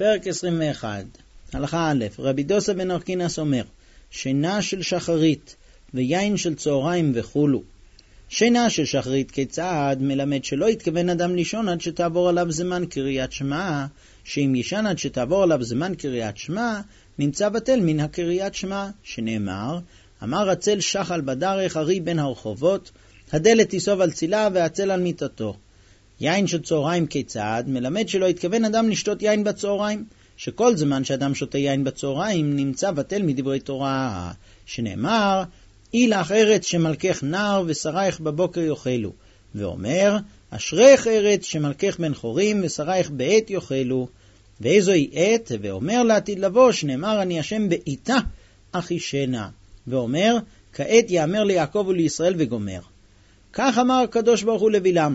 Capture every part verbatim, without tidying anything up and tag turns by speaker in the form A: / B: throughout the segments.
A: פרק עשרים ואחת. הלכה א', רבי דוסא בן ארקינס אומר, שינה של שחרית ויין של צהריים וכולו. שינה של שחרית כיצד? מלמד שלא התכוון אדם לישון עד שתעבור עליו זמן קריאת שמע, שאם ישן עד שתעבור עליו זמן קריאת שמע, נמצא בטל מן הקריאת שמע, שנאמר, אמר הצל שחל בדרך הרי בין הרחובות, הדלת תיסוב על צילה והצל על מיטתו. יין של צהריים כיצד? מלמד שלא התכוון אדם לשתות יין בצהריים, שכל זמן שאדם שותה יין בצהריים נמצא בטל מדברי תורה, שנאמר, אילך ארץ שמלכך נער ושרייך בבוקר יאכלו, ואומר, אשריך ארץ שמלכך בן חורים ושרייך בעת יאכלו, ואיזוהי עת? ואומר לעתיד לבוא, שנאמר אני השם בעיתה אחי שנה, ואומר, כעת יאמר ליעקב ולישראל וגומר. כך אמר הקדוש ברוך הוא לבלעם,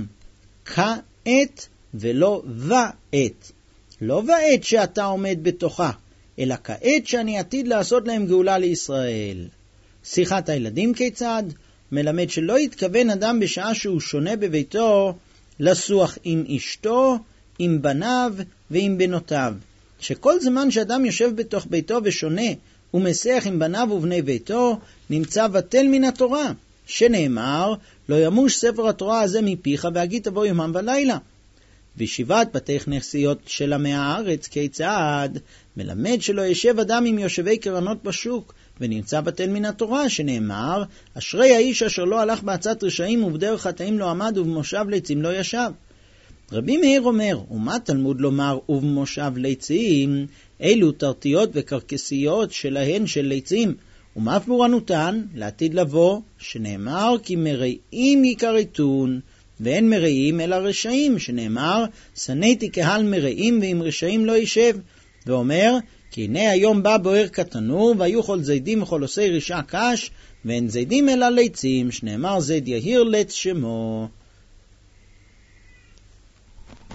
A: כעת ולא ועת, לא ועת שאתה עומד בתוכה, אלא כעת שאני עתיד לעשות להם גאולה לישראל. שיחת הילדים כיצד? מלמד שלא יתכוון אדם בשעה שהוא שונה בביתו לסוח עם אשתו, עם בניו ועם בנותיו, שכל זמן שאדם יושב בתוך ביתו ושונה ומסך עם בניו ובני ביתו, נמצא בטל מן התורה, שנאמר, לא ימוש ספר התורה הזה מפיך והגית בו יומם ולילה. וישיבת בתי כנסיות של עמי הארץ כיצד? מלמד שלא ישב אדם עם יושבי קרנות בשוק ונמצא בטל מן התורה, שנאמר, אשרי האיש אשר לא הלך בעצת רשעים ובדרך חטאים לא עמד ובמושב ליצים לא ישב. רבי מאיר אומר, ומה תלמוד לומר ובמושב ליצים? אלו תרתיות וקרקסיות שלהן של ליצים. ומה פורענותן? לעתיד לבוא, שנאמר, כי מרעים יקרתון, ואין מרעים אלא רשעים, שנאמר, שנאתי קהל מרעים ועם רשעים לא יישב. ואומר, כי הנה היום בא בוער קטנור, והיו כל זידים וכל עושי רשע קש, ואין זידים אלא ליצים, שנאמר זיד יהיר לץ שמו.